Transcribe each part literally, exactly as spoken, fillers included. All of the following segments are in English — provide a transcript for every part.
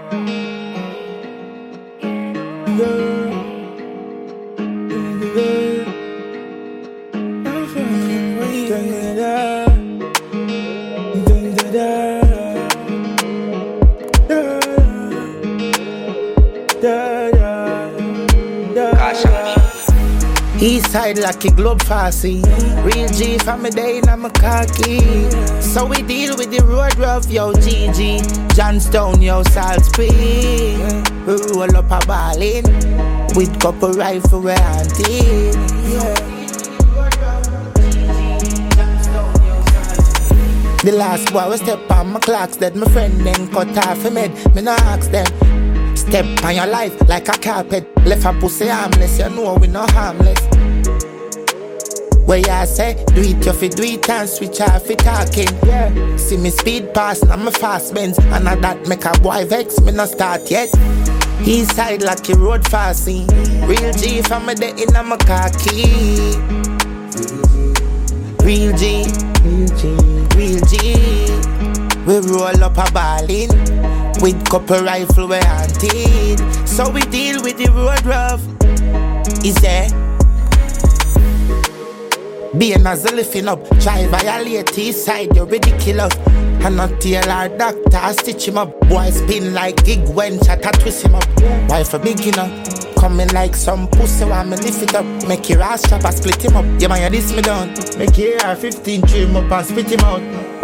East side like a globe fussy. Real G from me day in my khaki. So we deal with the road rough, yo G G. Johnstown, yo Salisbury. We roll up a ballin' with couple rifle we hunting. The last boy we step on my clocks that my friend then cut off him head. Me no ask them. Step on your life like a carpet. Left a pussy harmless, you know we no harmless. Where ya say, do it you fi do it and switch off fi talking. Yeah. See me speed pass, now me fast Benz. And a that make a boy vex, me no start yet. East side like a road fasting. Real G from me day in my khaki. Real G, real G, real G. We roll up a ballin' with couple rifle we hunted. So we deal with the road rough. Is there? Being as a lifting up, try violate east side, you're ridiculous. And not tell our doctor, stitch him up. Boy spin like gig when shot a twist him up. Why for big enough? Coming like some pussy when me lift it up. Make your ass chop and split him up. Yeah man, you diss me down. Make your hair fifteen trim up and spit him out.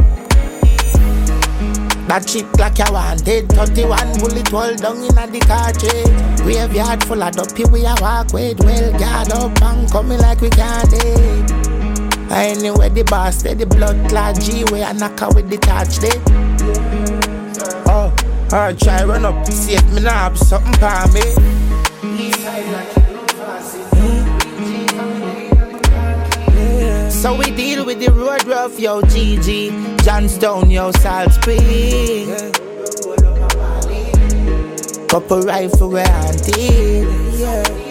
That chip like you wanted. thirty-one bullet hole down in the cartridge. Graveyard full of dopey we a walk with. Well guard up and coming like we can't dead. Anyway the boss said the blood clot G way I knock out with the touch day. Oh, alright try run up. See if me nah have something for me. So we deal with the road rough, yo G G. Johnstown, yo Salisbury. Couple rifle we hunted.